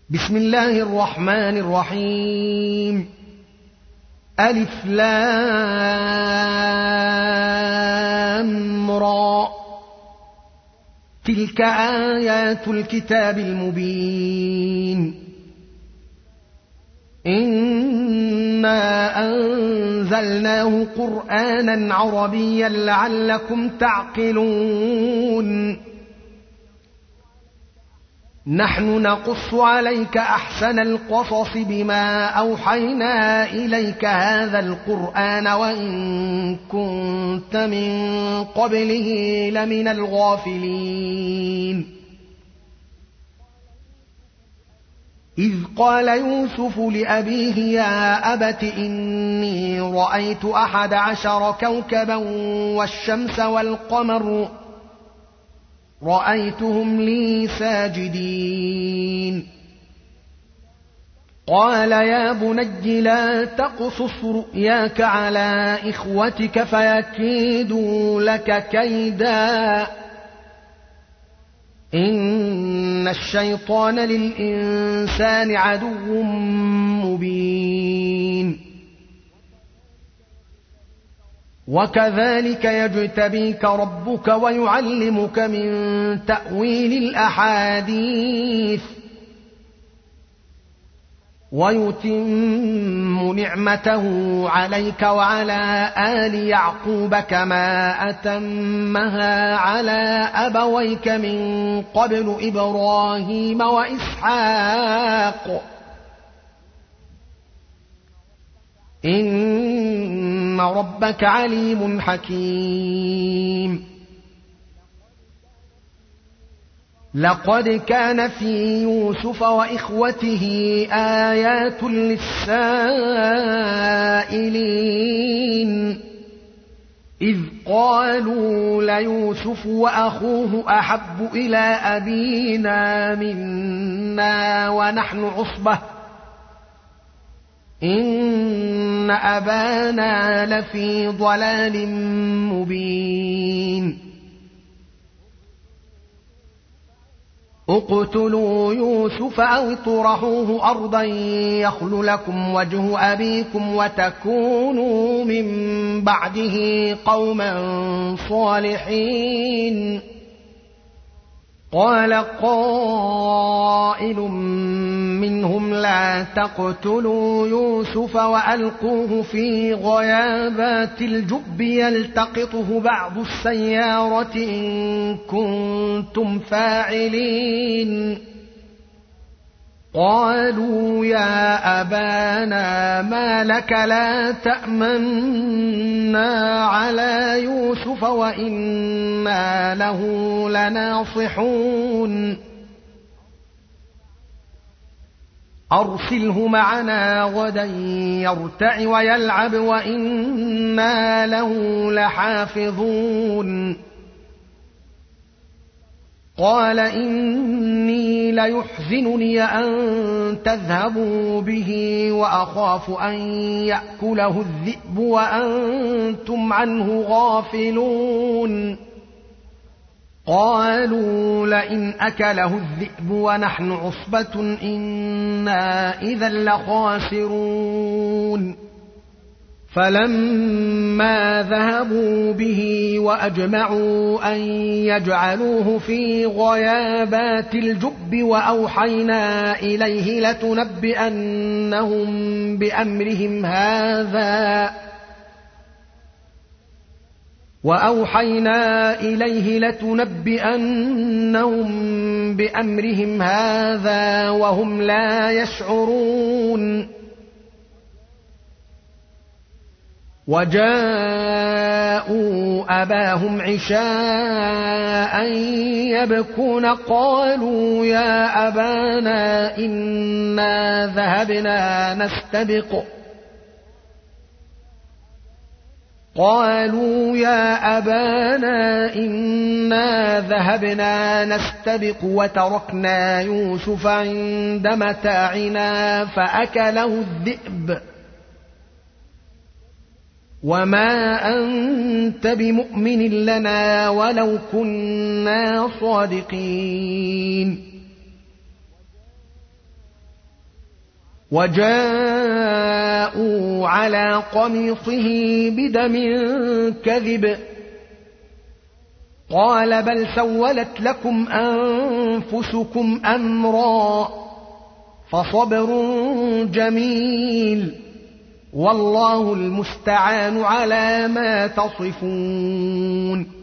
بسم الله الرحمن الرحيم. ألف لام را. تلك آيات الكتاب المبين. إنا أنزلناه قرآنا عربيا لعلكم تعقلون. نحن نقص عليك أحسن القصص بما أوحينا إليك هذا القرآن وإن كنت من قبله لمن الغافلين. إذ قال يوسف لأبيه يا أبت إني رأيت 11 كوكبا والشمس والقمر رأيتهم لي ساجدين. قال يا بني لا تقصص رؤياك على إخوتك فيكيدوا لك كيدا إن الشيطان للإنسان عدو مبين. وكذلك يجتبيك ربك ويعلمك من تأويل الأحاديث ويتم نعمته عليك وعلى آل يعقوب كما أتمها على أبويك من قبل إبراهيم وإسحاق إن ربك عليم حكيم. لقد كان في يوسف وإخوته آيات للسائلين إذ قالوا ليوسف وأخوه أحب إلى أبينا منا ونحن عصبة إن أبانا لفي ضلال مبين. اقتلوا يوسف أو اطرحوه أرضا يخل لكم وجه أبيكم وتكونوا من بعده قوما صالحين. قال قائل منهم لا تقتلوا يوسف وألقوه في غيابات الجب يلتقطه بعض السيارة إن كنتم فاعلين. قالوا يا أبانا ما لك لا تأمنا على يوسف وإنا له لناصحون. أرسله معنا غدا يرتع ويلعب وإنا له لحافظون. قال إني ليحزنني أن تذهبوا به وأخاف أن يأكله الذئب وأنتم عنه غافلون. قالوا لئن أكله الذئب ونحن عصبة إنا إذا لخاسرون. فلما ذهبوا به وأجمعوا أن يجعلوه في غيابات الجب وأوحينا إليه لتنبئنهم بأمرهم هذا وهم لا يشعرون. وجاءوا أباهم عشاء يبكون قالوا يا أبانا إنا ذهبنا نستبق وتركنا يوسف عند متاعنا فأكله الذئب وما أنت بمؤمن لنا ولو كنا صادقين. وجاءوا على قميصه بدم كذب قال بل سولت لكم أنفسكم أمرا فصبر جميل والله المستعان على ما تصفون.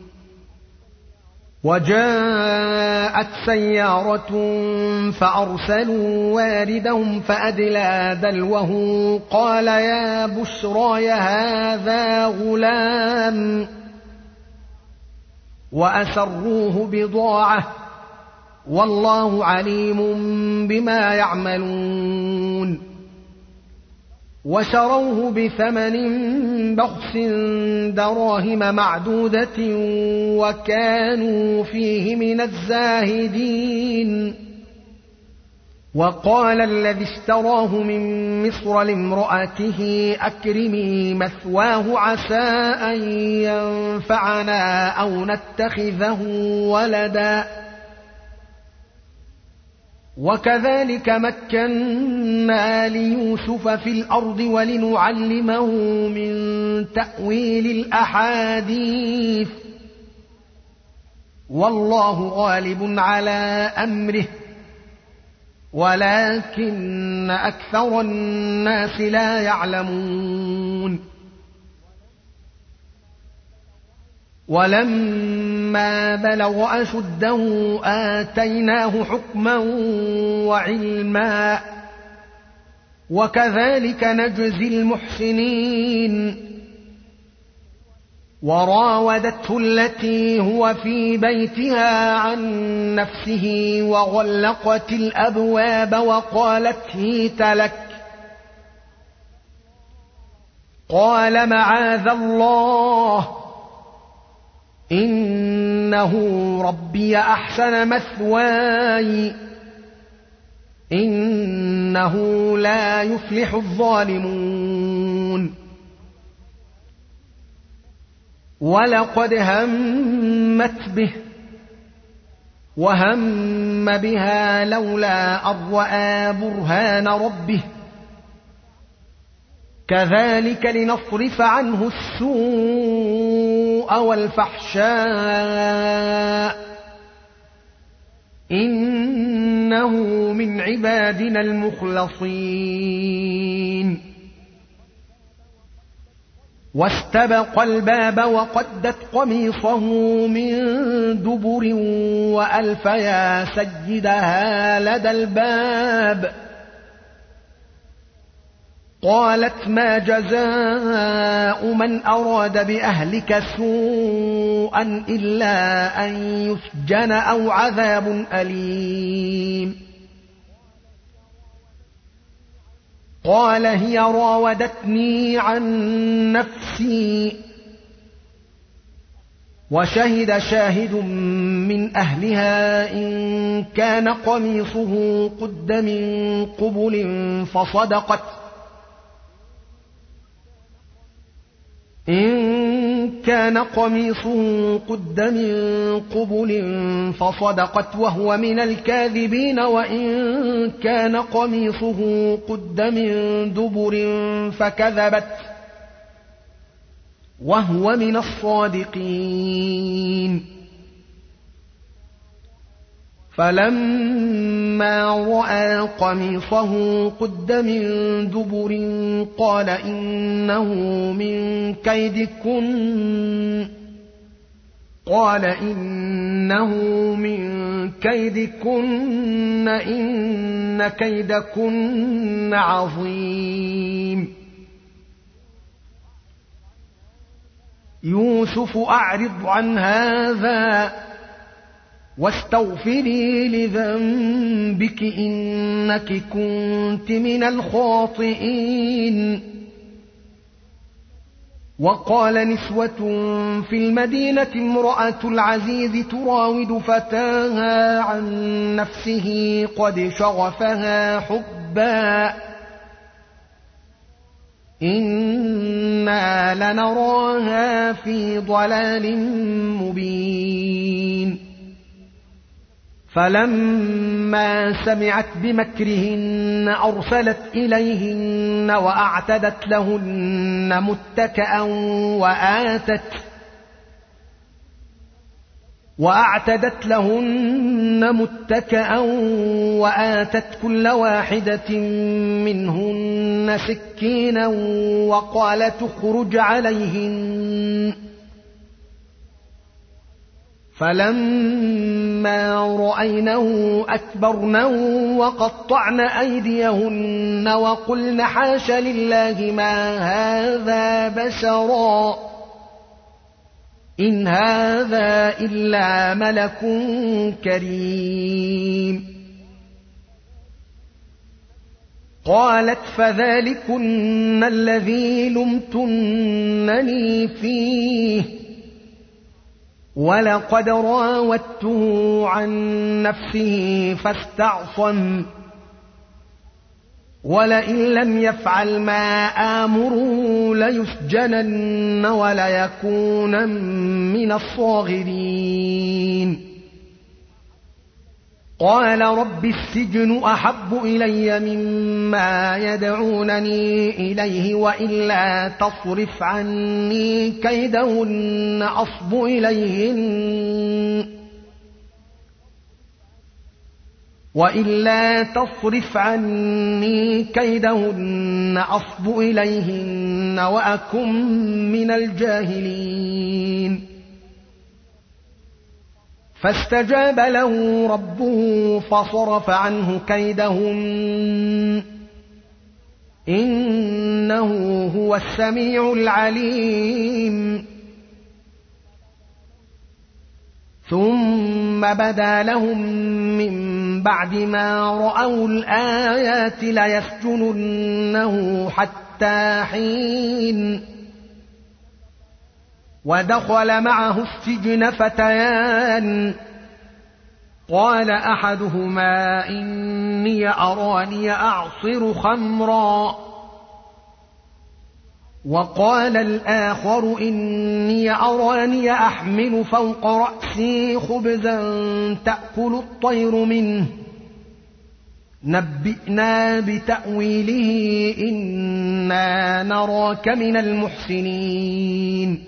وجاءت سيارة فأرسلوا واردهم فأدلى دلوه قال يا بشرى هذا غلام وأسروه بضاعة والله عليم بما يعملون. وشروه بثمن بخس دراهم معدودة وكانوا فيه من الزاهدين. وقال الذي اشتراه من مصر لامرأته أكرمي مثواه عسى أن ينفعنا أو نتخذه ولدا وكذلك مكنا ليوسف في الأرض ولنعلمه من تأويل الأحاديث والله غالب على أمره ولكن أكثر الناس لا يعلمون. ولما بلغ أشده آتيناه حكما وعلما وكذلك نجزي المحسنين. وراودته التي هو في بيتها عن نفسه وغلقت الأبواب وقالت هيت لك قال معاذ الله إنه ربي أحسن مثواي إنه لا يفلح الظالمون. ولقد همت به وهم بها لولا أن رأى برهان ربه كذلك لنصرف عنه السوء والفحشاء إنه من عبادنا المخلصين. واستبق الباب وقدت قميصه من دبر وألف يا سيدها لدى الباب قالت ما جزاء من أراد بأهلك سوءا إلا أن يسجن أو عذاب أليم. قال هي راودتني عن نفسي وشهد شاهد من أهلها إن كان قميصه قد من قبل فصدقت وهو من الكاذبين وإن كان قميصه قد من دبر فكذبت وهو من الصادقين. فلما رأى قميصه قد من دبر قال إنه من كيدكن إن كيدكن عظيم. يوسف أعرض عن هذا واستغفري لذنبك إنك كنت من الخاطئين. وقال نسوة في المدينة امرأة العزيز تراود فتاها عن نفسه قد شغفها حبا إنا لنراها في ضلال مبين. فلما سمعت بمكرهن أرسلت إليهن وأعتدت لهن متكأ وآتت كل واحدة منهن سكينا وقالت اخرج عليهن. فلما رأينه أكبرنه وقطعن أيديهن وقلن حاش لله ما هذا بشرا إن هذا إلا ملك كريم. قالت فذلكن الذي لمتنني فيه ولقد راودته عن نفسه فاستعصم ولئن لم يفعل ما آمره ليسجنن وليكونن من الصاغرين. قال رب السجن أحب إلي مما يدعونني إليه وإلا تصرف عني كيدهن أصب إليهن وأكن من الجاهلين. فاستجاب له ربه فصرف عنه كيدهن إنه هو السميع العليم. ثم بدا لهم من بعد ما رأوا الآيات ليسجننه حتى حين. ودخل معه السجن فتيان قال أحدهما إني أراني أعصر خمرا وقال الآخر إني أراني أحمل فوق رأسي خبزا تأكل الطير منه نبئنا بتأويله إنا نراك من المحسنين.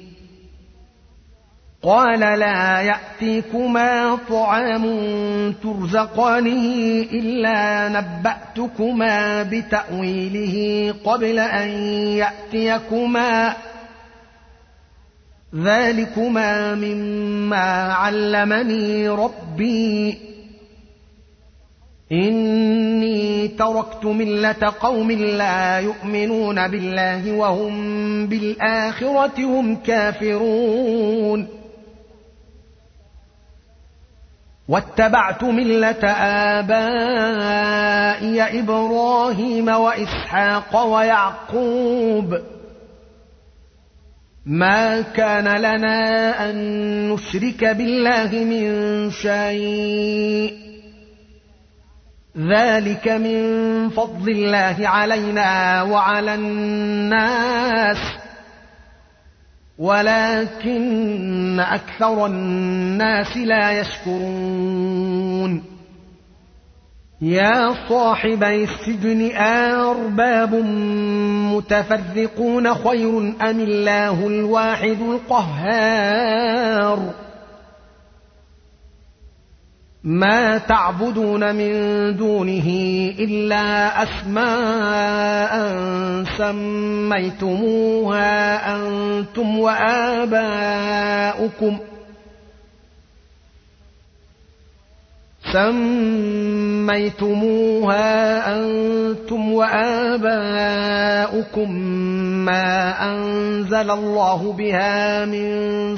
قال لا يأتيكما طعام ترزقانه إلا نبأتكما بتأويله قبل أن يأتيكما ذلكما مما علمني ربي إني تركت ملة قوم لا يؤمنون بالله وهم بالآخرة هم كافرون واتبعت ملة آبائي إبراهيم وإسحاق ويعقوب ما كان لنا أن نشرك بالله من شيء ذلك من فضل الله علينا وعلى الناس ولكن أكثر الناس لا يشكرون. يا صاحبي السجن أرباب متفرقون خير أم الله الواحد القهار ما تعبدون من دونه إلا أسماء سميتموها أنتم وآباؤكم ما أنزل الله بها من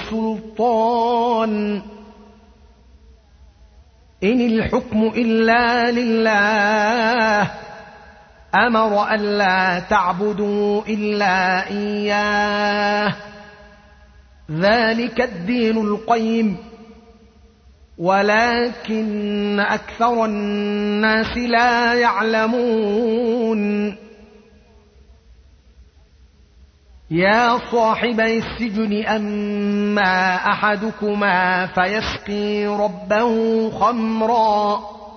سلطان إن الحكم إلا لله أمر ألا تعبدوا إلا إياه ذلك الدين القيم ولكن أكثر الناس لا يعلمون. يا صاحبي السجن أما أحدكما فيسقي ربه خمرا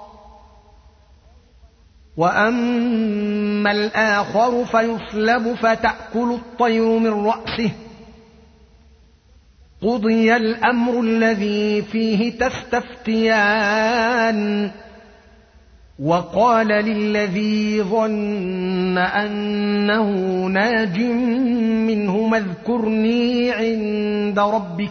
وأما الآخر فيصلب فتأكل الطير من رأسه قضي الأمر الذي فيه تستفتيان وقال للذي ظن أنه ناج منهما اذكرني عند ربك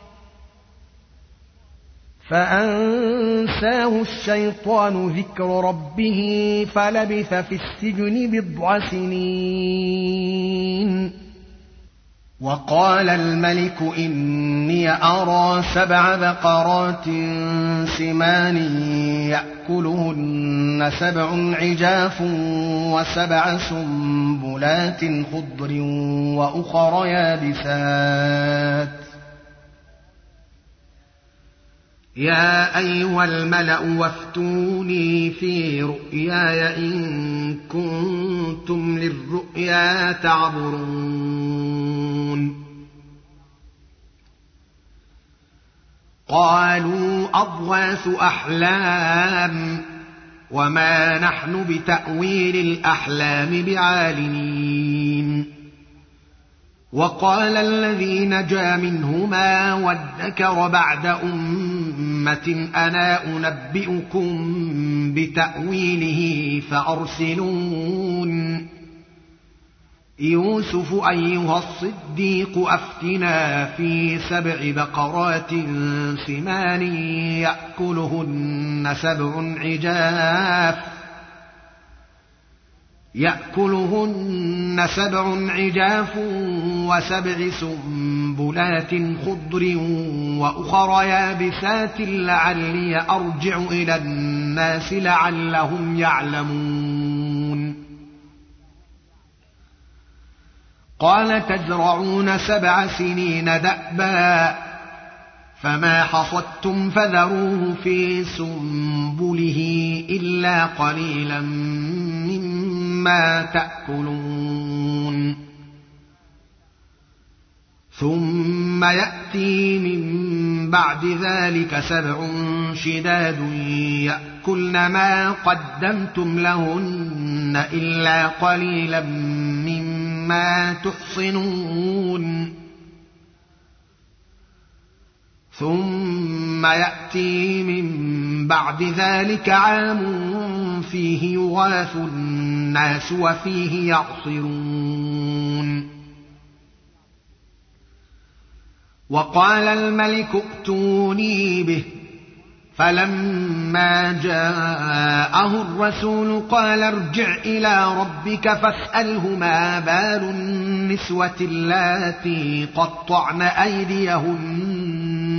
فأنساه الشيطان ذكر ربه فلبث في السجن 9 سنين. وقال الملك إني أرى 7 بقرات سمان يأكلهن 7 عجاف و7 سنبلات خضر وأخر يابسات يا أيها الملأ وافتوني في رؤياي إن كنتم للرؤيا تعبرون. قالوا أضغاث أحلام وما نحن بتأويل الأحلام بعالمين. وقال الذي نجا منهما وادكر بعد أمة أنا أنبئكم بتأويله فأرسلون. يوسف أيها الصديق أفتنا في 7 بقرات سمان يأكلهن 7 عجاف و7 سنبلات خضر وأخر يابسات لعلي أرجع إلى الناس لعلهم يعلمون. قال تزرعون 7 سنين دأبا فما حصدتم فذروه في سنبله إلا قليلا مما تأكلون. ثم يأتي من بعد ذلك 7 شداد يأكلن ما قدمتم لهن إلا قليلا مما تحصنون. ثم يأتي من بعد ذلك عام فيه يغاث الناس وفيه يعصرون. وقال الملك ائتوني به فلما جاءه الرسول قال ارجع إلى ربك فاسأله ما بال النسوة اللاتي قطعن أيديهن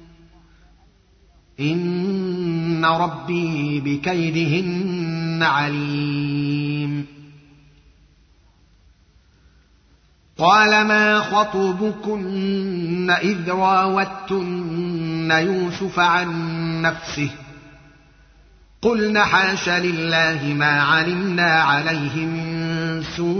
إن ربي بكيدهن عليم. قال ما خطبكن إذ راوتن يوسف عن نفسه قلن حاش لله ما علمنا عليه من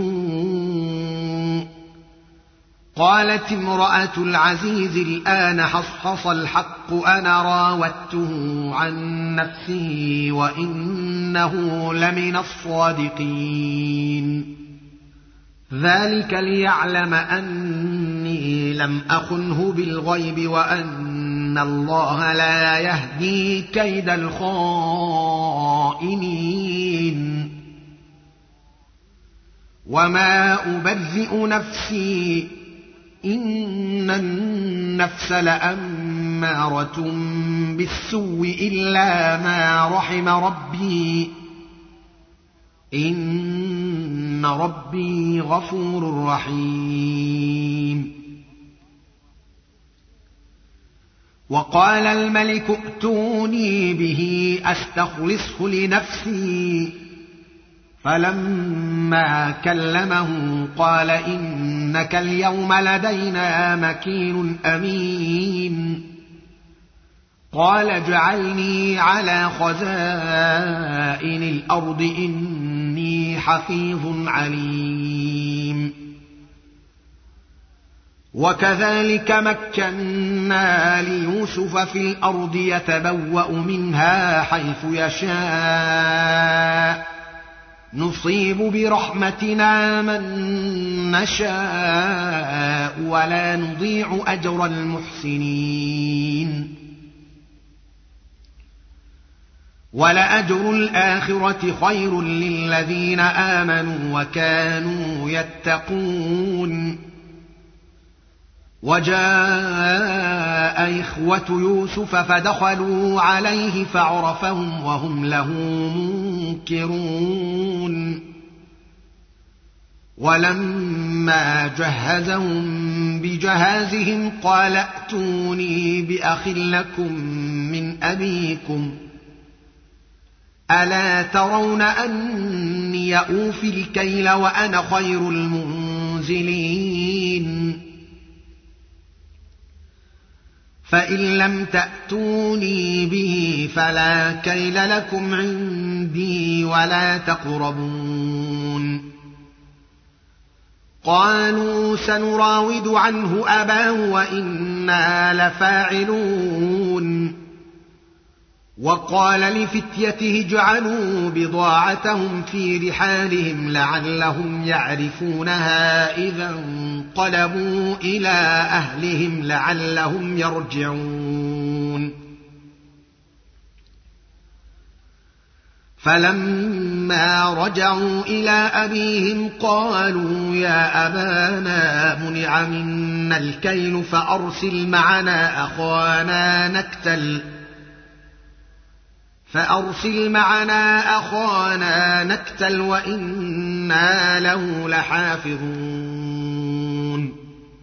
سوء. قالت امرأة العزيز الآن حصحص الحق أنا راودته عن نفسه وإنه لمن الصادقين. ذلك ليعلم أني لم أخنه بالغيب وأن الله لا يهدي كيد الخائنين. وما أبرئ نفسي إن النفس لأمارة بالسوء إلا ما رحم ربي إن ربي غفور رحيم. وقال الملك ائتوني به أستخلصه لنفسي فلما كلمه قال إنك اليوم لدينا مكين أمين. قال اجعلني على خزائن الأرض إني حفيظ عليم. وكذلك مكنا ليوسف في الأرض يتبوأ منها حيث يشاء نصيب برحمتنا من نشاء ولا نضيع أجر المحسنين ولأجر الآخرة خير للذين آمنوا وكانوا يتقون وجاء إخوة يوسف فدخلوا عليه فعرفهم وهم له منكرون ولما جهزهم بجهازهم قال ائتوني بأخ لكم من أبيكم ألا ترون أني أوفي الكيل وأنا خير المنزلين فإن لم تأتوني به فلا كيل لكم عندي ولا تقربون قالوا سنراود عنه أباه وإنا لفاعلون وقال لفتيته اجعلوا بضاعتهم في رحالهم لعلهم يعرفونها إذا انقلبوا إلى أهلهم لعلهم يرجعون فلما رجعوا إلى أبيهم قالوا يا أبانا منع منا الكيل فأرسل معنا أخانا نكتل وإنا له لحافظون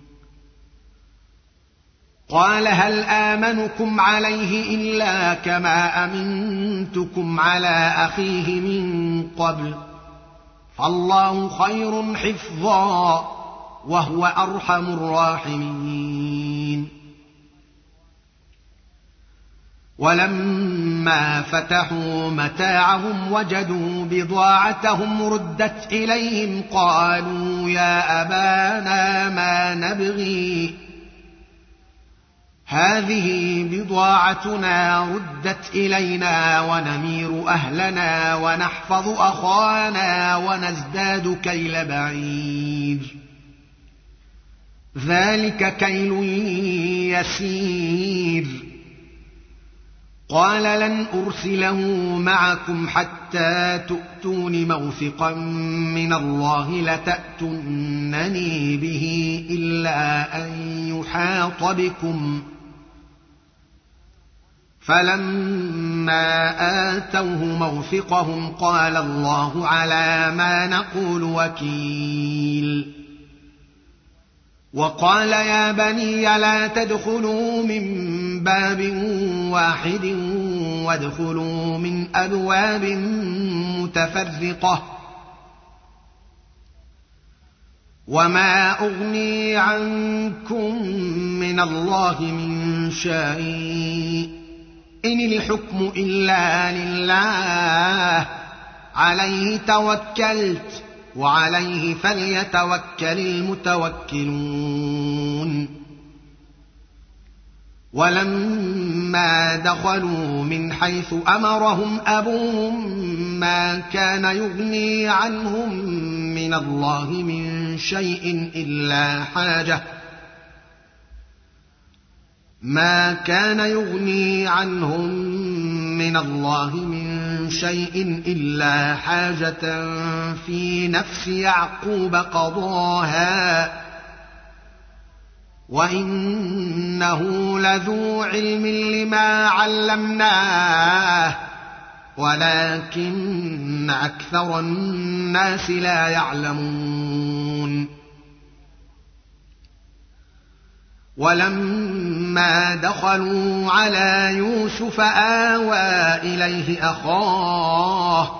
قال هل آمنكم عليه إلا كما أمنتكم على أخيه من قبل فالله خير حفظا وهو أرحم الراحمين ولما فتحوا متاعهم وجدوا بضاعتهم ردت إليهم قالوا يا أبانا ما نبغي هذه بضاعتنا ردت إلينا ونمير أهلنا ونحفظ أخانا ونزداد كيل بعير ذلك كيل يسير قال لن أرسله معكم حتى تؤتون موثقا من الله لتأتونني به إلا أن يحاط بكم فلما آتوه موثقهم قال الله على ما نقول وكيل وقال يا بني لا تدخلوا من باب واحد وادخلوا من أبواب متفرقة وما أغني عنكم من الله من شيء إن الحكم إلا لله عليه توكلت وعليه فليتوكل المتوكلون ولما دخلوا من حيث أمرهم أبوهم ما كان يغني عنهم من الله من شيء إلا حاجة في نفس يعقوب قضاها وإنه لذو علم لما علمناه ولكن أكثر الناس لا يعلمون ولما دخلوا على يوسف آوى إليه أخاه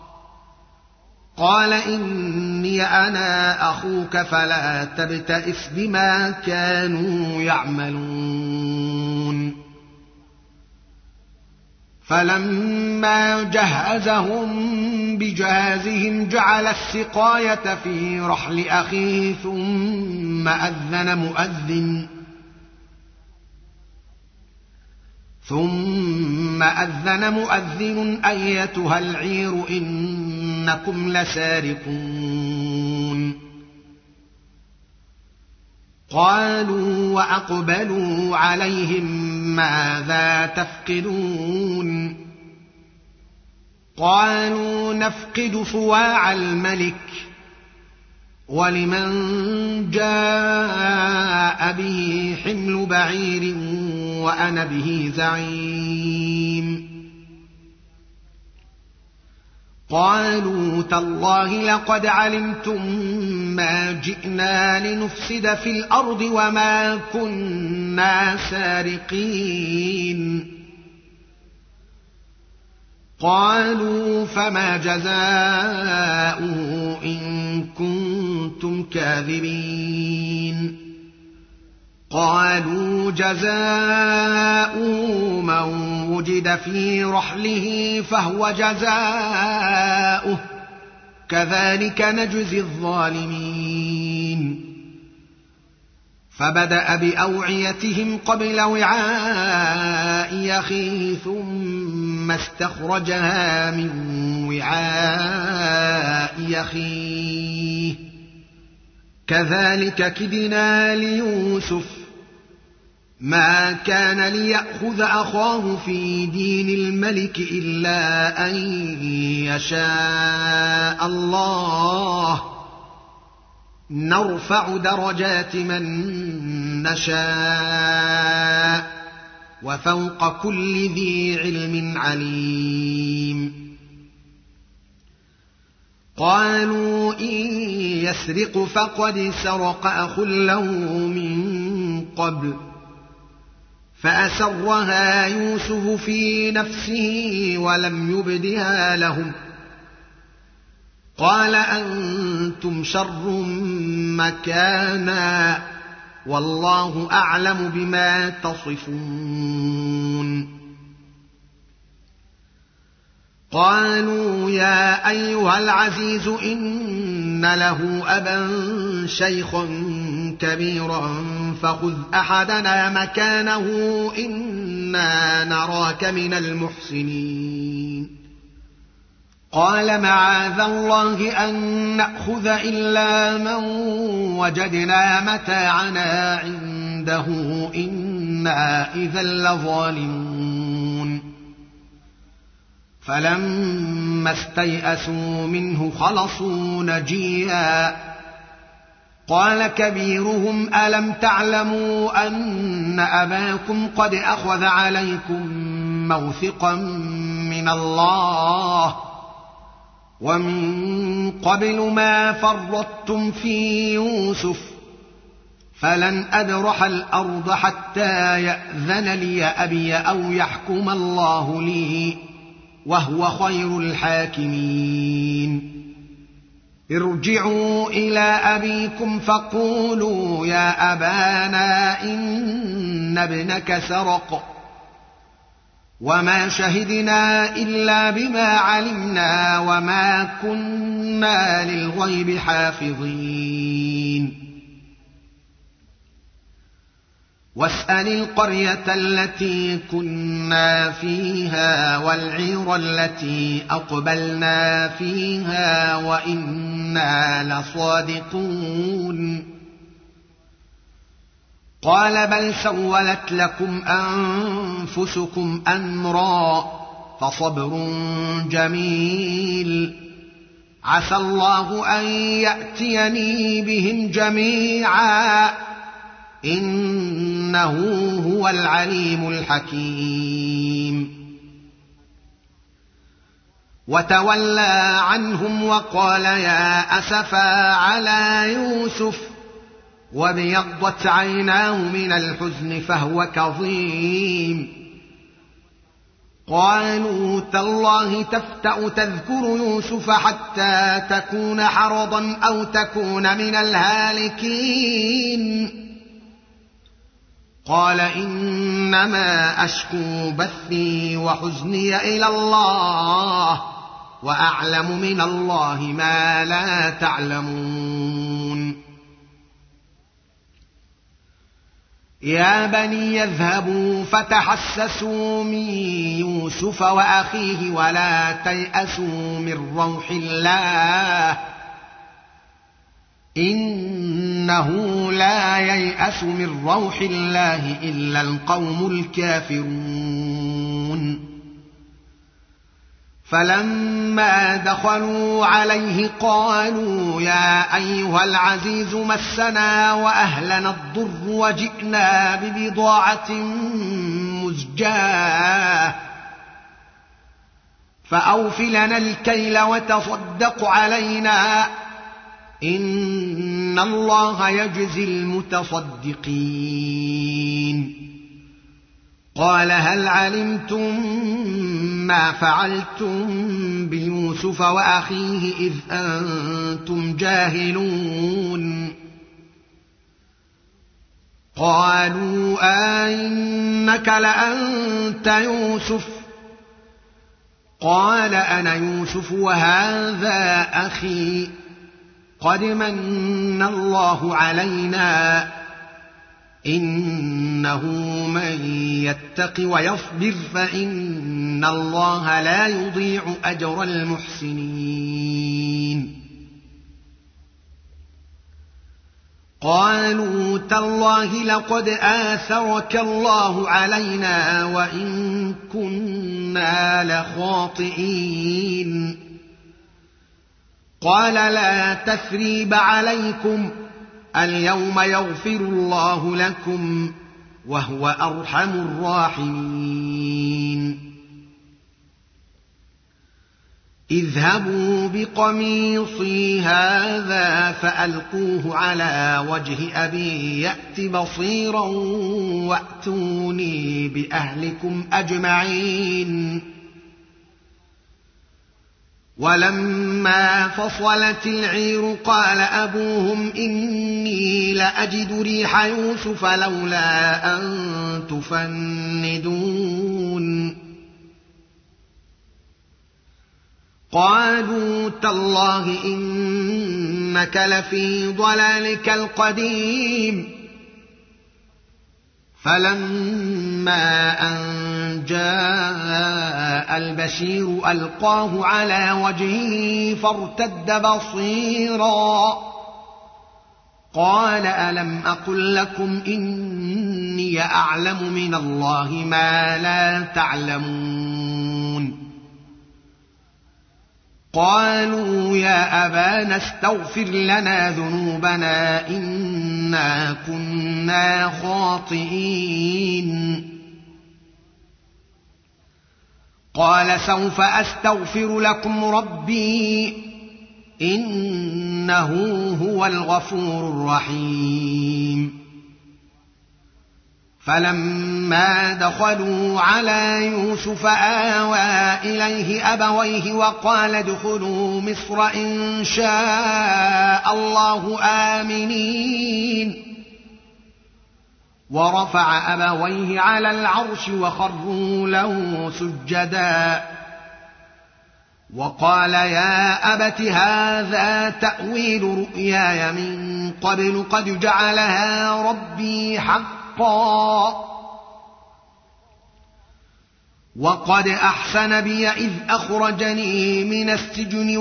قال إني أنا أخوك فلا تبتئس بما كانوا يعملون فلما جهزهم بجهازهم جعل السقاية في رحل أخيه ثم أذن مؤذن أيتها العير إنكم لسارقون قالوا وأقبلوا عليهم ماذا تفقدون قالوا نفقد صواع الملك ولمن جاء به حمل بعير وأنا به زعيم قالوا تالله لقد علمتم ما جئنا لنفسد في الأرض وما كنا سارقين قالوا فما جزاؤه إن كنتم كاذبين قالوا جزاؤه من وجد في رحله فهو جزاؤه كذلك نجزي الظالمين فبدأ بأوعيتهم قبل وعاء أخيه ثم استخرجها من وعاء أخيه كذلك كدنا ليوسف ما كان ليأخذ أخاه في دين الملك إلا أن يشاء الله نرفع درجات من نشاء وفوق كل ذي علم عليم قالوا إن يسرق فقد سرق أخ له من قبل فأسرها يوسف في نفسه ولم يبدها لهم قال أنتم شر مكانا والله أعلم بما تصفون قالوا يا أيها العزيز إن له أبا شيخا كبيرا فخذ أحدنا مكانه إنا نراك من المحسنين قال معاذ الله أن نأخذ إلا من وجدنا متاعنا عنده إنا إذا لظالمون فلما استيئسوا منه خلصوا نجيا قال كبيرهم ألم تعلموا أن أباكم قد أخذ عليكم موثقا من الله ومن قبل ما فرطتم في يوسف فلن أبرح الأرض حتى يأذن لي أبي أو يحكم الله لي وهو خير الحاكمين ارجعوا إلى أبيكم فقولوا يا أبانا إن ابنك سرق وما شهدنا إلا بما علمنا وما كنا للغيب حافظين واسأل القرية التي كنا فيها والعير التي أقبلنا فيها وإنا لصادقون قال بل سولت لكم أنفسكم أمرا فصبر جميل عسى الله أن يأتيني بهم جميعا إنه هو العليم الحكيم وتولى عنهم وقال يا أسفا على يوسف وابيضت عيناه من الحزن فهو كظيم قالوا تالله تفتأ تذكر يوسف حتى تكون حرضا أو تكون من الهالكين قال إنما أشكو بثي وحزني إلى الله وأعلم من الله ما لا تعلمون. يا بني يذهبوا فتحسسوا من يوسف وأخيه ولا تيأسوا من روح الله إنه لا ييأس من روح الله إلا القوم الكافرون. فلما دخلوا عليه قالوا يا أيها العزيز مسنا وأهلنا الضر وجئنا ببضاعة مزجاة فأوف لنا الكيل وتصدق علينا إن الله يجزي المتصدقين. قال هل علمتم ما فعلتم بيوسف وأخيه إذ أنتم جاهلون؟ قالوا أئنك لأنت يوسف؟ قال أنا يوسف وهذا أخي قد من الله علينا إنه من يتق ويصبر فإن الله لا يضيع أجر المحسنين. قالوا تالله لقد آثرك الله علينا وإن كنا لخاطئين. قال لا تثريب عليكم اليوم يغفر الله لكم وهو أرحم الراحمين. اذهبوا بقميصي هذا فألقوه على وجه أبي يأت بصيرا وأتوني بأهلكم أجمعين. ولما فصلت العير قال أبوهم إني لأجد ريح يوسف لولا أن تفندون. قالوا تالله إنك لفي ضلالك القديم. فلما أن جاء البشير ألقاه على وجهه فارتد بصيرا قال ألم أقل لكم إني أعلم من الله ما لا تعلمون. قالوا يا أبانا استغفر لنا ذنوبنا إنا كنا خاطئين. قال سوف أستغفر لكم ربي إنه هو الغفور الرحيم. فلما دخلوا على يوسف آوى إليه أبويه وقال ادخلوا مصر إن شاء الله آمنين. ورفع أبويه على العرش وخروا له سجدا وقال يا أبت هذا تأويل رؤياي من قبل قد جعلها ربي حقا وقد أحسن بي إذ أخرجني من السجن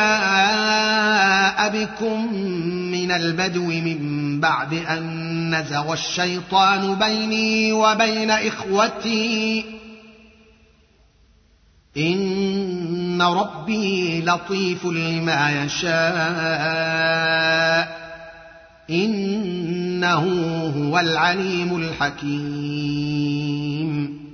وجاء بكم من البدو من بعد أن نزغ الشيطان بيني وبين إخوتي إن ربي لطيف لما يشاء إنه هو العليم الحكيم.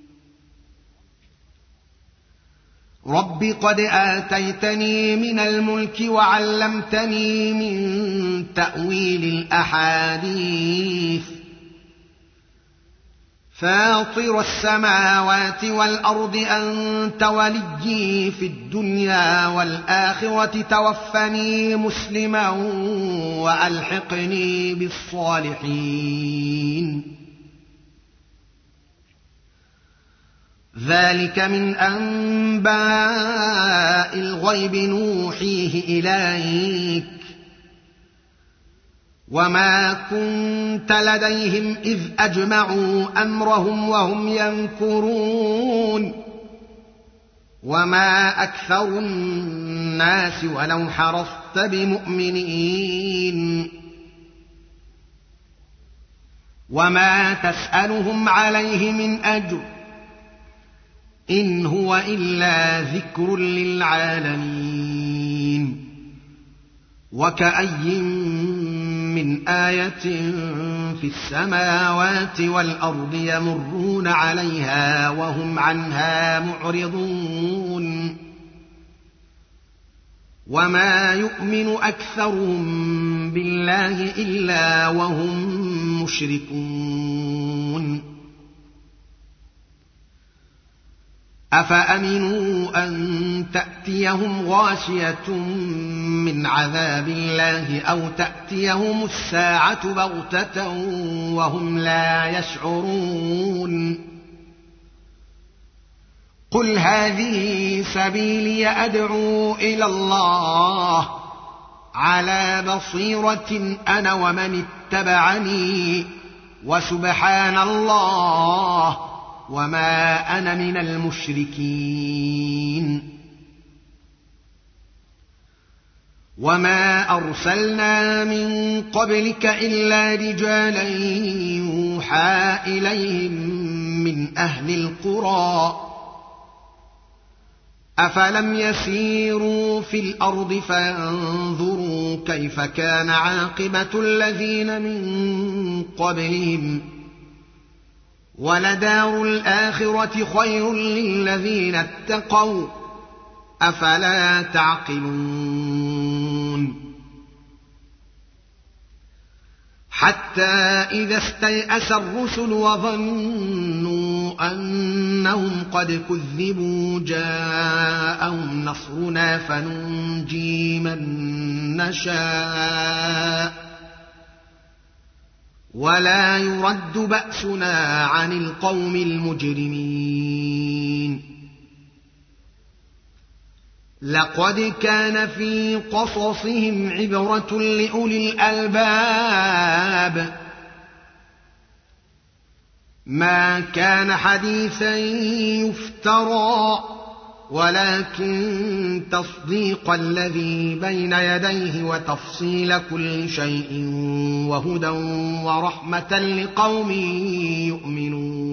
رب قد آتيتني من الملك وعلمتني من تأويل الأحاديث فاطر السماوات والأرض أنت وليي في الدنيا والآخرة توفني مسلما وألحقني بالصالحين. ذلك من أنباء الغيب نوحيه إليك وما كنت لديهم إذ أجمعوا أمرهم وهم يمكرون وما أكثر الناس ولو حرصت بمؤمنين وما تسألهم عليه من أجر إن هو إلا ذكر للعالمين وكأي من آية في السماوات والأرض يمرون عليها وهم عنها معرضون وما يؤمن أكثرهم بالله إلا وهم مشركون أفأمنوا أن تأتيهم غاشية من عذاب الله أو تأتيهم الساعة بغتة وهم لا يشعرون قل هذه سبيلي أدعو إلى الله على بصيرة أنا ومن اتبعني وسبحان الله وما أنا من المشركين وما أرسلنا من قبلك إلا رجالا يوحى إليهم من أهل القرى أفلم يسيروا في الأرض فانظروا كيف كان عاقبة الذين من قبلهم ولدار الآخرة خير للذين اتقوا أفلا تعقلون حتى إذا استيأس الرسل وظنوا أنهم قد كذبوا جاءهم نصرنا فننجي من نشاء ولا يرد بأسنا عن القوم المجرمين لقد كان في قصصهم عبرة لأولي الألباب ما كان حديثا يفترى ولكن تصديق الذي بين يديه وتفصيل كل شيء وهدى ورحمة لقوم يؤمنون